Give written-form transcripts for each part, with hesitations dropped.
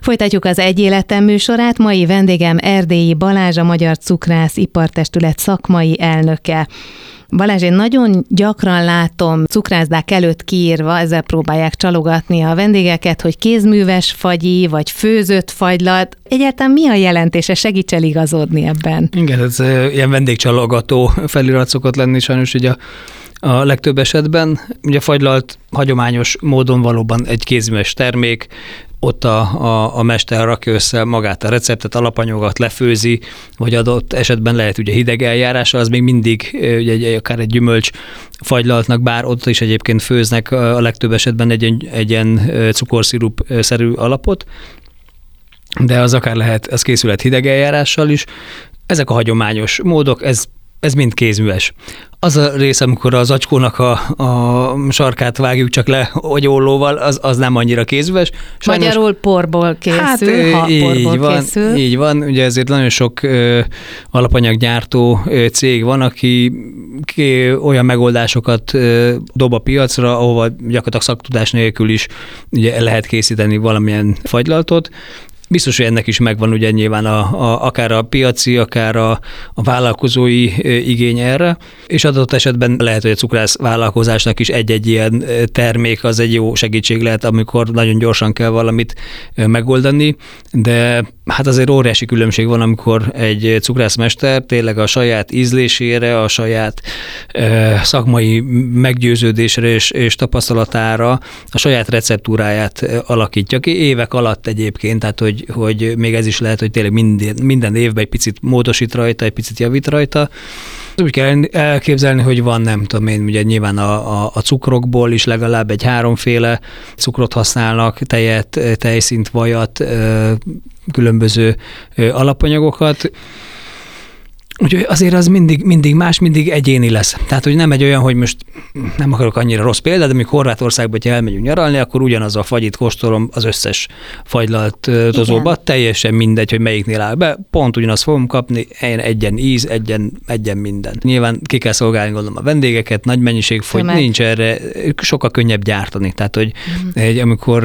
Folytatjuk az Egy életem műsorát. Mai vendégem Erdélyi Balázs, a Magyar Cukrász Ipartestület szakmai elnöke. Balázs, én nagyon gyakran látom cukrászdák előtt kiírva, ezzel próbálják csalogatni a vendégeket, hogy kézműves fagyi, vagy főzött fagylat. Egyáltalán mi a jelentése? Segíts el igazodni ebben. Igen, ez ilyen vendégcsalogató felirat szokott lenni sajnos, ugye a legtöbb esetben. Ugye a fagylalt hagyományos módon valóban egy kézműves termék, ott a mester rakja össze magát a receptet, alapanyagokat lefőzi, vagy adott esetben lehet ugye hideg eljárással, az még mindig ugye akár egy gyümölcs fagylaltnak, bár ott is egyébként főznek a legtöbb esetben egy ilyen cukorszirup-szerű alapot, de az akár lehet, az készülhet hideg eljárással is. Ezek a hagyományos módok, ez mind kézműves. Az a rész, amikor az zacskónak a sarkát vágjuk csak le ollóval, az nem annyira kézműves. Magyarul porból készül, porból készül. Így van, ugye ezért nagyon sok alapanyaggyártó cég van, aki olyan megoldásokat dob a piacra, ahova gyakorlatilag szaktudás nélkül is ugye lehet készíteni valamilyen fagylaltot. Biztos, hogy ennek is megvan ugye nyilván akár a piaci, akár a vállalkozói igény erre, és adott esetben lehet, hogy a cukrász vállalkozásnak is egy-egy ilyen termék az egy jó segítség lehet, amikor nagyon gyorsan kell valamit megoldani, de hát azért óriási különbség van, amikor egy cukrászmester tényleg a saját ízlésére, a saját szakmai meggyőződésre és tapasztalatára a saját receptúráját alakítja ki, évek alatt egyébként, tehát hogy még ez is lehet, hogy tényleg minden évben egy picit módosít rajta, egy picit javít rajta. Úgy kell elképzelni, hogy van, nem tudom én, ugye nyilván a cukrokból is legalább egy 3 cukrot használnak, tejet, tejszínt, vajat, különböző alapanyagokat. Úgyhogy azért az mindig más, mindig egyéni lesz. Tehát, hogy nem egy olyan, hogy most nem akarok annyira rossz példát, de amikor Horvátországba, ha elmegyünk nyaralni, akkor ugyanaz a fagyit kóstolom az összes fagylaltozóba. Teljesen mindegy, hogy melyiknél áll be. Pont ugyanazt fogom kapni, egyen íz, egyen minden. Nyilván ki kell szolgálni, gondolom, a vendégeket, nagy mennyiség fogy, nincs erre, sokkal könnyebb gyártani. Tehát, hogy amikor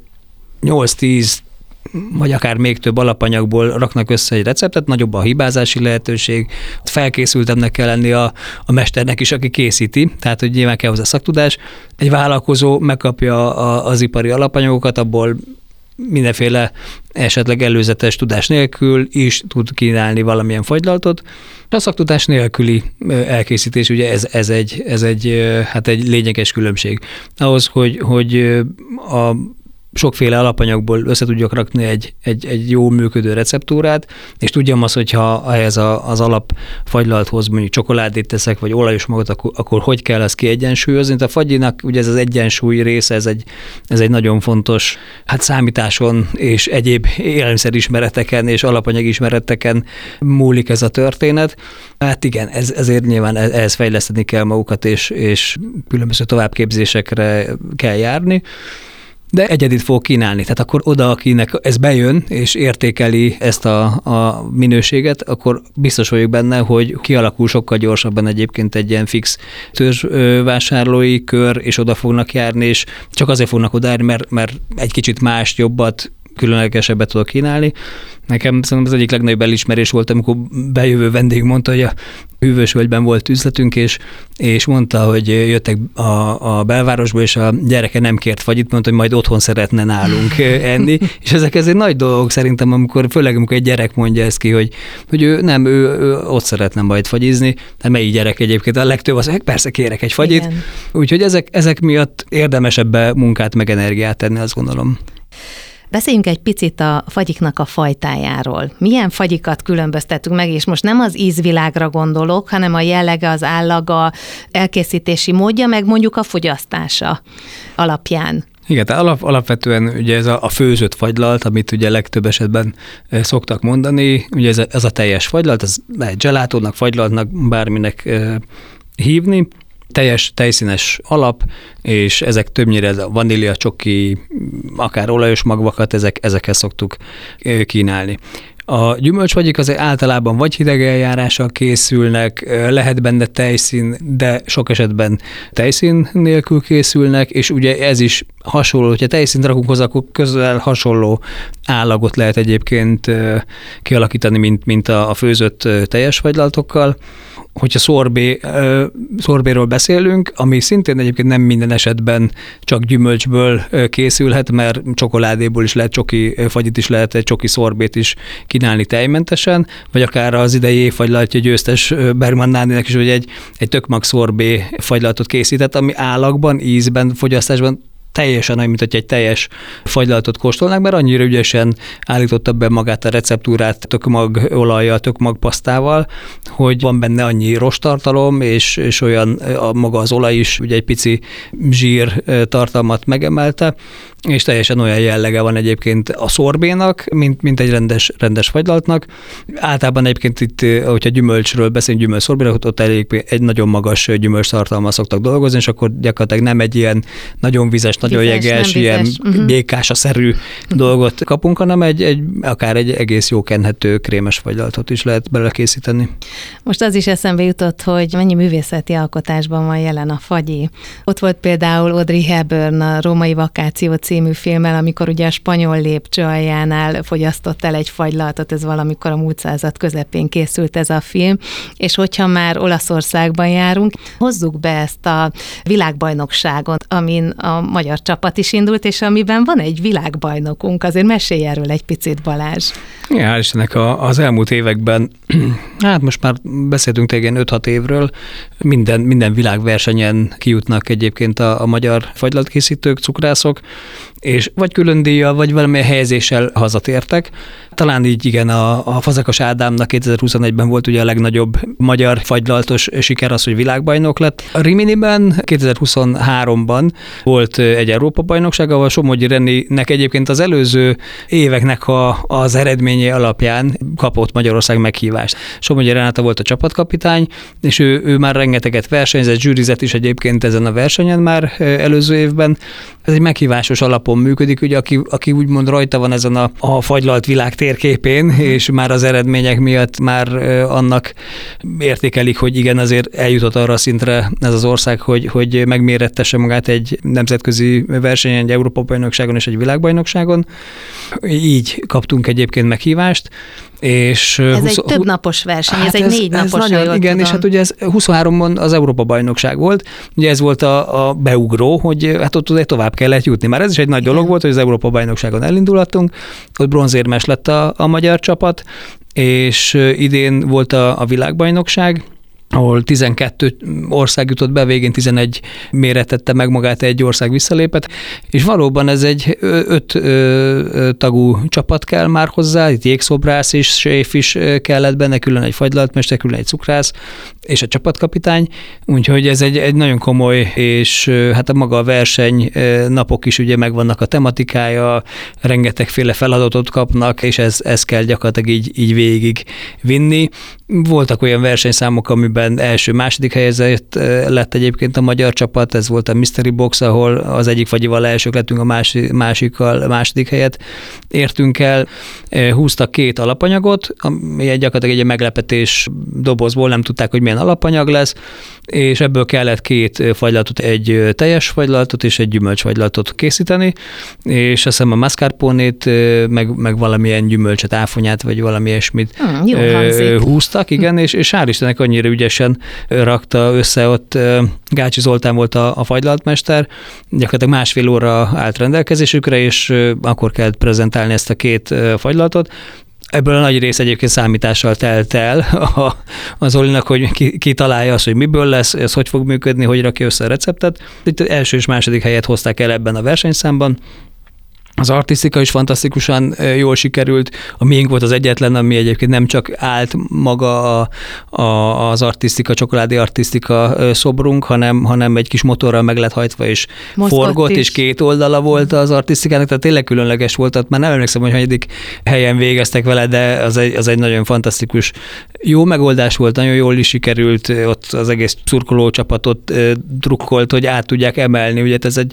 8-10 vagy akár még több alapanyagból raknak össze egy receptet, nagyobb a hibázási lehetőség, felkészültebbnek kell lenni a mesternek is, aki készíti, tehát hogy nyilván kell hozzá szaktudás. Egy vállalkozó megkapja az ipari alapanyagokat, abból mindenféle esetleg előzetes tudás nélkül is tud kínálni valamilyen fagylaltot. A szaktudás nélküli elkészítés, ugye ez egy lényeges különbség. Ahhoz, hogy a sokféle alapanyagból össze tudjak rakni egy jó működő receptúrát, és tudjam azt, hogyha ehhez az alapfagylalthoz mondjuk csokoládét teszek, vagy olajos magot, akkor hogy kell ezt kiegyensúlyozni. A fagyinak ugye ez az egyensúly része, ez egy nagyon fontos, számításon és egyéb élelmiszerismereteken és alapanyagismereteken múlik ez a történet. Hát igen, ezért nyilván ehhez fejleszteni kell magukat, és különböző továbbképzésekre kell járni. De egyedit fog kínálni. Tehát akkor oda, akinek ez bejön, és értékeli ezt a minőséget, akkor biztos vagyok benne, hogy kialakul sokkal gyorsabban egyébként egy ilyen fix törzsvásárlói kör, és oda fognak járni, és csak azért fognak oda járni, mert egy kicsit mást, jobbat, különlegesebbet tudok kínálni. Nekem szerintem az egyik legnagyobb elismerés volt, amikor bejövő vendég mondta, hogy a Hűvösvölgyben volt üzletünk, és mondta, hogy jöttek a belvárosból, és a gyereke nem kért fagyit, mondta, hogy majd otthon szeretne nálunk enni, és ezek egy nagy dolgok szerintem, főleg amikor egy gyerek mondja ezt ki, hogy ő ott szeretne majd fagyizni, de melyik gyerek egyébként a legtöbb az, hogy persze kérek egy fagyit, úgyhogy ezek miatt érdemes ebbe munkát meg energiát tenni, azt gondolom. Beszéljünk egy picit a fagyiknak a fajtájáról. Milyen fagyikat különböztetünk meg, és most nem az ízvilágra gondolok, hanem a jellege, az állaga, elkészítési módja, meg mondjuk a fogyasztása alapján. Igen, tehát alapvetően ugye ez a főzött fagylalt, amit ugye legtöbb esetben szoktak mondani, ugye ez a teljes fagylalt, ez lehet gelátónak, fagylaltnak, bárminek hívni. Teljes tejszínes alap, és ezek többnyire a vanília, csoki, akár olajos magvakat, ezekhez szoktuk kínálni. A gyümölcsfagyik azért általában vagy hideg eljárással készülnek, lehet benne tejszín, de sok esetben tejszín nélkül készülnek, és ugye ez is hasonló, hogyha tejszint rakunk hozzá, akkor közel hasonló állagot lehet egyébként kialakítani, mint a főzött teljes fagylatokkal. Hogyha szorbéről beszélünk, ami szintén egyébként nem minden esetben csak gyümölcsből készülhet, mert csokoládéból is lehet, csoki fagyit is lehet, egy csoki szorbét is kínálni tejmentesen, vagy akár az idei évfagylaltja győztes Bergman Nándének is, hogy egy tökmag szorbé fagylaltot készített, ami állagban, ízben, fogyasztásban teljesen olyan, mint hogy egy teljes fagylaltot kóstolnák, mert annyira ügyesen állította be magát a receptúrát tökmag olajjal, tökmag pasztával, hogy van benne annyi rosttartalom, és olyan maga az olaj is ugye egy pici zsír tartalmat megemelte, és teljesen olyan jellege van egyébként a szorbénak, mint egy rendes fagylaltnak. Általában egyébként itt, hogyha gyümölcsről beszélünk, gyümölcsszorbéről, ott egy nagyon magas gyümölcstartalommal szoktak dolgozni, és akkor gyakorlatilag nem egy ilyen nagyon vizes, nagyon jeges, ilyen békásaszerű dolgot kapunk, hanem akár egy egész jó kenhető krémes fagylaltot is lehet belőle készíteni. Most az is eszembe jutott, hogy mennyi művészeti alkotásban van jelen a fagyi. Ott volt például Audrey Hepburn a Római Vakáció című filmmel, amikor ugye a spanyol lépcső aljánál fogyasztott el egy fagylaltot, ez valamikor a múlt század közepén készült ez a film, és hogyha már Olaszországban járunk, hozzuk be ezt a világbajnokságot, amin a magyar csapat is indult, és amiben van egy világbajnokunk, azért mesélj erről egy picit, Balázs. Ja, hál' Istennek az elmúlt években, hát most már beszéltünk tényleg 5-6 évről, minden világversenyen kijutnak egyébként a magyar fagylaltkészítők, cukrászok, és vagy külön díjjal, vagy valamilyen helyezéssel hazatértek. Talán így igen, a Fazekas Ádámnak 2021-ben volt ugye a legnagyobb magyar fagylaltos siker az, hogy világbajnok lett. A Riminiben 2023-ban volt egy Európa-bajnokság, ahol Somogyi Rennének egyébként az előző éveknek az eredménye alapján kapott Magyarország meghívást. Somogyi Renáta volt a csapatkapitány, és ő már rengeteget versenyzett, zsűrizett is egyébként ezen a versenyen már előző évben. Ez egy meghívásos alapon működik, ugye, aki úgymond rajta van ezen a fagylalt világ térképén, és már az eredmények miatt már annak értékelik, hogy igen, azért eljutott arra a szintre ez az ország, hogy megmérettesse magát egy nemzetközi versenyen, egy Európa-bajnokságon és egy világbajnokságon. Így kaptunk egyébként meghívást. És ez egy több napos verseny, ez egy 4 napos, nagyon, igen, tudom. És hát ugye ez 23-on az Európa-bajnokság volt, ugye ez volt a beugró, hogy hát ott tovább kellett jutni. Már ez is egy nagy dolog volt, hogy az Európa-bajnokságon elindulhattunk, ott bronzérmes lett a magyar csapat, és idén volt a világbajnokság, ahol 12 ország jutott be, végén 11 méretette meg magát, egy ország visszalépett, és valóban ez egy 5 tagú csapat kell már hozzá, itt jégszobrász és séf is kellett benne, külön egy fagylaltmester, külön egy cukrász, és a csapatkapitány, úgyhogy ez egy nagyon komoly, és hát a maga a verseny napok is ugye megvannak a tematikája, rengetegféle feladatot kapnak, és ez kell gyakorlatilag így végig vinni. Voltak olyan versenyszámok, amiben első-második helyezett lett egyébként a magyar csapat, ez volt a Mystery Box, ahol az egyik fagyival elsők lettünk, a másikkal második helyet értünk el. Húztak 2 alapanyagot, ami gyakorlatilag egy meglepetés dobozból, nem tudták, hogy milyen alapanyag lesz, és ebből kellett 2 fagylaltot, egy teljes fagylaltot és egy gyümölcsfagylaltot készíteni, és azt hiszem a mascarponét, meg valamilyen gyümölcset, áfonyát, vagy valami ilyesmit húztak, igen, és hál' Istennek annyira ügyesen rakta össze, ott Gácsi Zoltán volt a fagylaltmester, gyakorlatilag 1,5 óra állt rendelkezésükre, és akkor kellett prezentálni ezt a 2 fagylaltot. Ebből a nagy rész egyébként számítással telt el az Olinak, hogy ki találja azt, hogy miből lesz, ez hogy fog működni, hogy rakja össze a receptet. Itt első és második helyet hozták el ebben a versenyszámban. Az artisztika is fantasztikusan jól sikerült. A miénk volt az egyetlen, ami egyébként nem csak állt maga az artisztika, csokoládé artisztika szobrunk, hanem egy kis motorral meg lett hajtva, és mozgott forgott, is. És 2 oldala volt az artisztikának, tehát tényleg különleges volt. Már nem emlékszem, hogy hanyadik helyen végeztek vele, de az egy nagyon fantasztikus jó megoldás volt, nagyon jól is sikerült, ott az egész szurkoló csapatot drukkolt, hogy át tudják emelni. Ugye ez egy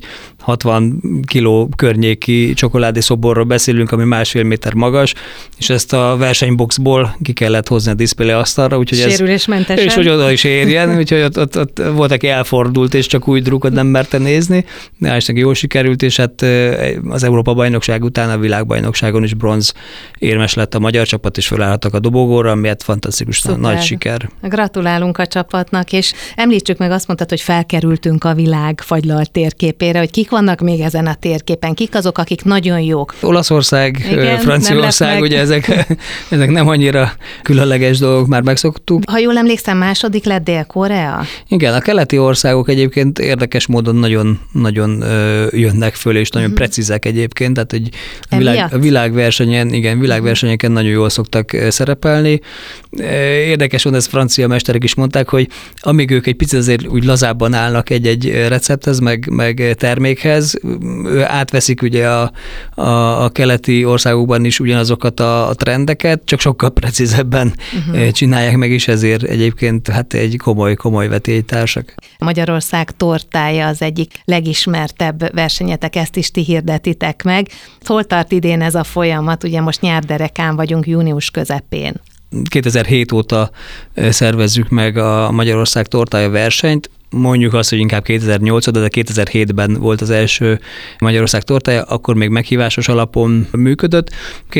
60 kiló környéki csokoládé szoborról beszélünk, ami 1,5 méter magas, és ezt a versenyboxból ki kellett hozni a diszplé asztalra, úgyhogy sérülésmentesen. És hogy oda is érjen, úgyhogy ott volt, aki elfordult, és csak úgy drukot nem merte nézni, de neki jól sikerült, és hát az Európa-bajnokság után a világbajnokságon is bronz érmes lett a magyar csapat, és felállhattak a dobogóra, ami hát fantasztikus, nagy siker. Gratulálunk a csapatnak, és említsük meg, azt mondtad, hogy felkerültünk a világ fagylalt térképére, hogy kik vannak még ezen a térképen, kik azok, akik nagyon jók. Olaszország, Franciaország, ugye ezek nem annyira különleges dolgok, már megszoktuk. Ha jól emlékszem, második lett Dél-Korea? Igen, a keleti országok egyébként érdekes módon nagyon jönnek föl, és nagyon precízek egyébként, tehát egy világversenyeken nagyon jól szoktak szerepelni. Érdekes volt, ezt francia mesterek is mondták, hogy amíg ők egy picit azért úgy lazábban állnak egy recepthez, meg termékhez, átveszik ugye a keleti országokban is ugyanazokat a trendeket, csak sokkal precízebben csinálják meg, és ezért egyébként hát egy komoly vetélytársak. Magyarország tortája az egyik legismertebb versenyetek, ezt is ti hirdetitek meg. Hol tart idén ez a folyamat? Ugye most nyárderekán vagyunk, június közepén. 2007 óta szervezzük meg a Magyarország tortája versenyt. Mondjuk azt, hogy inkább 2008, de 2007-ben volt az első Magyarország tortája, akkor még meghívásos alapon működött.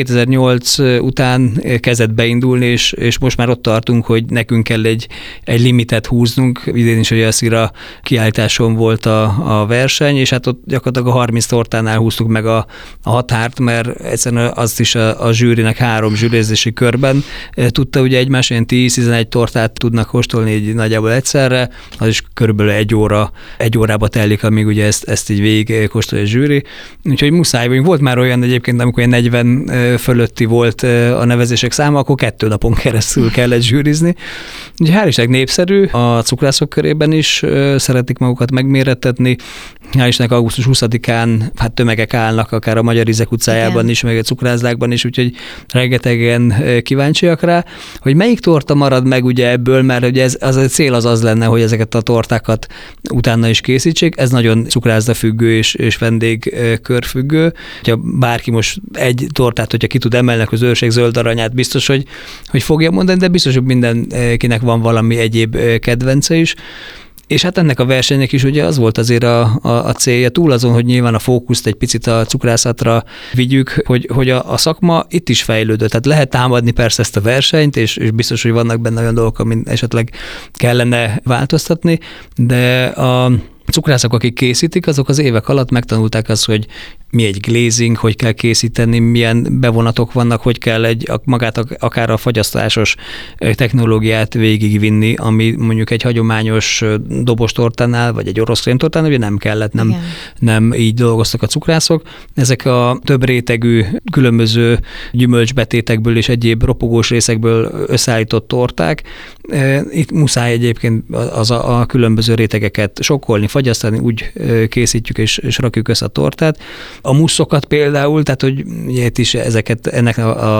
2008 után kezdett beindulni, és most már ott tartunk, hogy nekünk kell egy limitet húznunk. Idén is a Szira kiállításon volt a verseny, és hát ott gyakorlatilag a 30 tortánál húztuk meg a határt, mert egyszerűen azt is a zsűrinek 3 zsűrizési körben tudta, ugye egymás ilyen 10-11 tortát tudnak kóstolni így nagyjából egyszerre, az is körülbelül egy órába telik, amíg ugye ezt így végig kóstolja a zsűri. Úgyhogy muszáj vagyunk. Volt már olyan egyébként, amikor 40 fölötti volt a nevezések száma, akkor 2 napon keresztül kellett zsűrizni. Úgyhogy hál' Istennek népszerű, a cukrászok körében is szeretik magukat megmérettetni. Hál' Istennek augusztus 20-án hát tömegek állnak, akár a Magyar Ízek utcájában is, meg a cukrászdákban is, úgyhogy rengetegen kíváncsiak rá. Hogy melyik torta marad meg ugye ebből, mert ugye a cél az lenne, hogy ezeket a tortákat utána is készítsék. Ez nagyon cukrászda függő és vendégkör Ha bárki most egy tortát, hogyha ki tud emelni, az őrség zöld aranyát, biztos, hogy fogja mondani, de biztos, hogy mindenkinek van valami egyéb kedvence is. És hát ennek a versenynek is ugye az volt azért a célja, túl azon, hogy nyilván a fókuszt egy picit a cukrászatra vigyük, hogy a szakma itt is fejlődött. Tehát lehet támadni persze ezt a versenyt, és biztos, hogy vannak benne olyan dolgok, amin esetleg kellene változtatni, de a cukrászok, akik készítik, azok az évek alatt megtanulták azt, hogy mi egy glazing, hogy kell készíteni, milyen bevonatok vannak, hogy kell magát akár a fagyasztásos technológiát végigvinni, ami mondjuk egy hagyományos dobostortánál, vagy egy orosz krémtortánál, ugye nem kellett, nem így dolgoztak a cukrászok. Ezek a több rétegű, különböző gyümölcsbetétekből és egyéb ropogós részekből összeállított torták. Itt muszáj egyébként a különböző rétegeket sokkolni, fagyasztani, úgy készítjük és rakjuk össze a tortát. A muszokat például, tehát hogy itt is ennek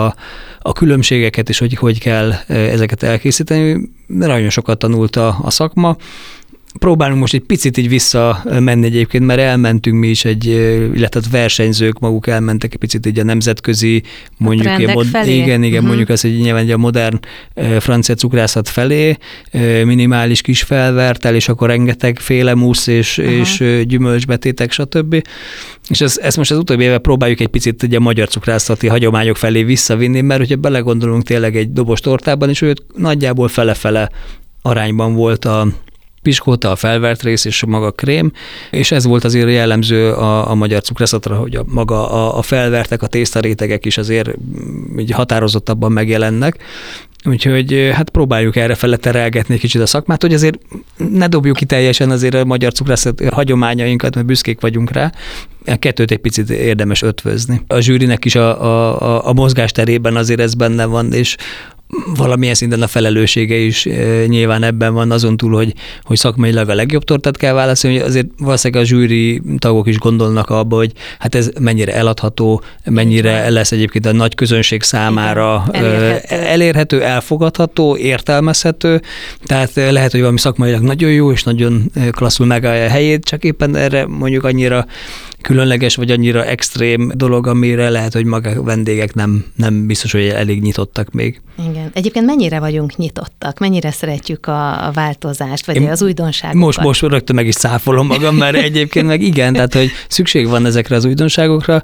a különbségeket is, hogy kell ezeket elkészíteni, nagyon sokat tanult a szakma. Próbálunk most egy picit így visszamenni egyébként, mert elmentünk mi is illetve versenyzők maguk elmentek egy picit így a nemzetközi, mondjuk mondjuk azt, hogy nyilván a modern francia cukrászat felé, minimális kis felvertel, és akkor rengeteg féle musz és gyümölcsbetétek, stb. És ezt most az utóbbi éve próbáljuk egy picit ugye a magyar cukrászati hagyományok felé visszavinni, mert hogyha belegondolunk tényleg egy dobos tortában is, hogy nagyjából fele-fele arányban volt a piskóta, a felvert rész és maga a krém, és ez volt azért jellemző a magyar cukrászatra, hogy a felvertek, a tésztarétegek is azért így határozottabban megjelennek. Úgyhogy hát próbáljuk erre fele terelgetni egy kicsit a szakmát, hogy azért ne dobjuk ki teljesen azért a magyar cukrászat hagyományainkat, mert büszkék vagyunk rá. A kettőt egy picit érdemes ötvözni. A zsűrinek is a mozgásterében azért ez benne van, és valamilyen szinten a felelőssége is nyilván ebben van, azon túl, hogy szakmailag a legjobb tortát kell válaszolni, hogy azért valószínűleg a zsűri tagok is gondolnak abba, hogy hát ez mennyire eladható, mennyire lesz egyébként a nagy közönség számára elérhető, elfogadható, értelmezhető, tehát lehet, hogy valami szakmailag nagyon jó, és nagyon klasszul megállja a helyét, csak éppen erre mondjuk annyira különleges, vagy annyira extrém dolog, amire lehet, hogy maga a vendégek nem biztos, hogy elég nyitottak még. Igen. Egyébként mennyire vagyunk nyitottak? Mennyire szeretjük a változást, vagy az újdonságokat? Most rögtön meg is cáfolom magam, mert egyébként meg igen, tehát hogy szükség van ezekre az újdonságokra,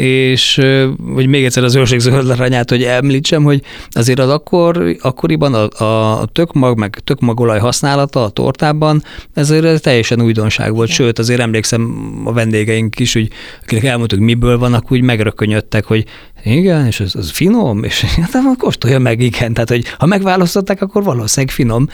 és vagy még egyszer az őrség-zöld aranyát, hogy említsem, hogy azért az akkoriban a tökmag, meg tökmagolaj használata a tortában, ez teljesen újdonság volt, sőt, azért emlékszem a vendégeink is, hogy akinek elmondtuk, miből van, akkor úgy megrökönyödtek, hogy igen, és az finom, és hát kóstolja meg, igen, tehát hogy ha megválasztották, akkor valószínűleg finom,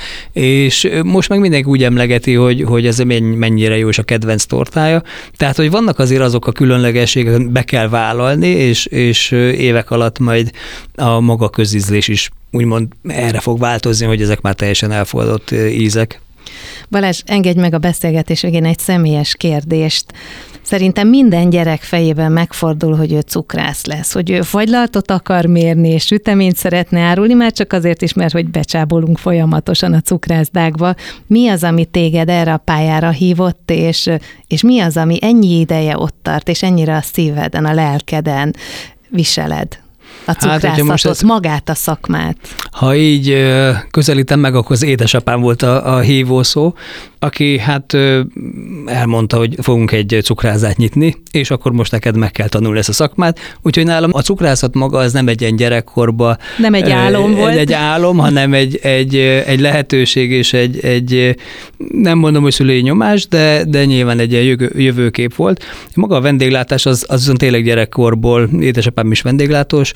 és most meg mindenki úgy emlegeti, hogy ez mennyire jó, és a kedvenc tortája, tehát hogy vannak azért azok a különlegességek, be kell vállalni, és évek alatt majd a maga közízlés is úgymond erre fog változni, hogy ezek már teljesen elfogadott ízek. Balázs, engedj meg a beszélgetés végén egy személyes kérdést. Szerintem minden gyerek fejében megfordul, hogy ő cukrász lesz, hogy ő fagylaltot akar mérni, és süteményt szeretne árulni, már csak azért is, mert hogy becsábolunk folyamatosan a cukrászdákba. Mi az, ami téged erre a pályára hívott, és mi az, ami ennyi ideje ott tart, és ennyire a szíveden, a lelkeden viseled? A cukrászatot, magát a szakmát. Ha így közelítem meg, akkor az édesapám volt a hívó szó, aki hát elmondta, hogy fogunk egy cukrászát nyitni, és akkor most neked meg kell tanulni ezt a szakmát. Úgyhogy nálam a cukrászat maga az nem egy ilyen gyerekkorba. Nem egy álom volt. Egy álom, hanem egy lehetőség, és egy nem mondom, hogy szülői nyomás, de nyilván egy ilyen jövőkép volt. Maga a vendéglátás az tényleg gyerekkorból, édesapám is vendéglátós,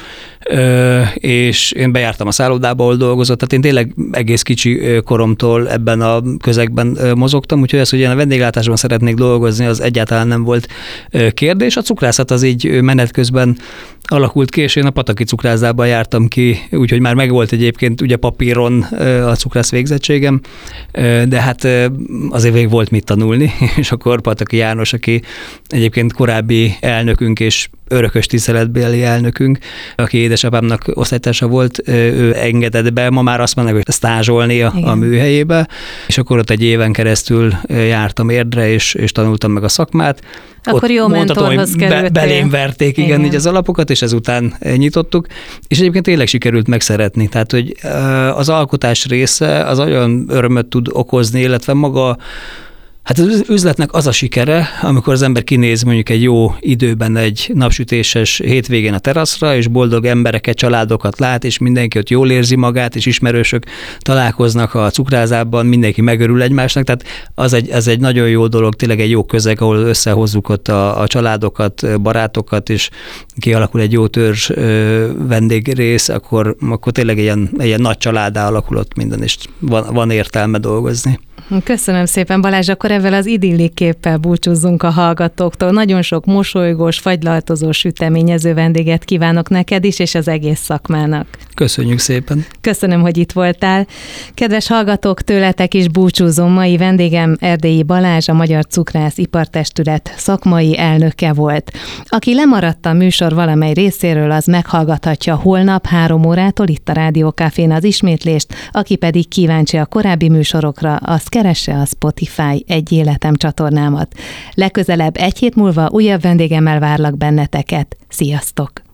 és én bejártam a szállodába, ahol dolgozott, tehát én tényleg egész kicsi koromtól ebben a közegben mozogtam, úgyhogy az, hogy én a vendéglátásban szeretnék dolgozni, az egyáltalán nem volt kérdés. A cukrászat az így menet közben alakult ki, és én a pataki cukrászdába jártam ki, úgyhogy már megvolt egyébként ugye papíron a cukrász végzettségem, de hát azért még volt mit tanulni, és akkor Pataki János, aki egyébként korábbi elnökünk és örökös tiszteletbeli elnökünk, aki édesapámnak osztálytársa volt, ő engedett be, ma már azt mondják, hogy stázsolni a műhelyébe, és akkor ott egy éven keresztül jártam Érdre, és tanultam meg a szakmát. Akkor jó mentorhoz kerültél. Belém verték, igen, így az alapokat, és ezután nyitottuk, és egyébként tényleg sikerült megszeretni. Tehát, hogy az alkotás része az olyan örömöt tud okozni, illetve maga, hát az üzletnek az a sikere, amikor az ember kinéz mondjuk egy jó időben egy napsütéses hétvégén a teraszra, és boldog embereket, családokat lát, és mindenki ott jól érzi magát, és ismerősök találkoznak a cukrázában, mindenki megörül egymásnak, tehát az egy nagyon jó dolog, tényleg egy jó közeg, ahol összehozzuk ott a családokat, barátokat, és kialakul egy jó törzs vendégrész, akkor tényleg egy nagy családdá alakulott minden, és van értelme dolgozni. Köszönöm szépen, Balázs, akkor ezzel az idillik képpel búcsúzzunk a hallgatóktól. Nagyon sok mosolygós, fagylaltozó, süteményező vendéget kívánok neked is, és az egész szakmának. Köszönjük szépen. Köszönöm, hogy itt voltál. Kedves hallgatók, tőletek is búcsúzom. Mai vendégem Erdélyi Balázs, a Magyar Cukrász Ipartestület szakmai elnöke volt. Aki lemaradt a műsor valamely részéről, az meghallgathatja holnap 3 órától itt a Rádió Cafén az ismétlést, aki pedig kíváncsi a korábbi műsorokra, azt keresse a Spotify Egy Életem csatornámat. Legközelebb 1 hét múlva újabb vendégemmel várlak benneteket. Sziasztok!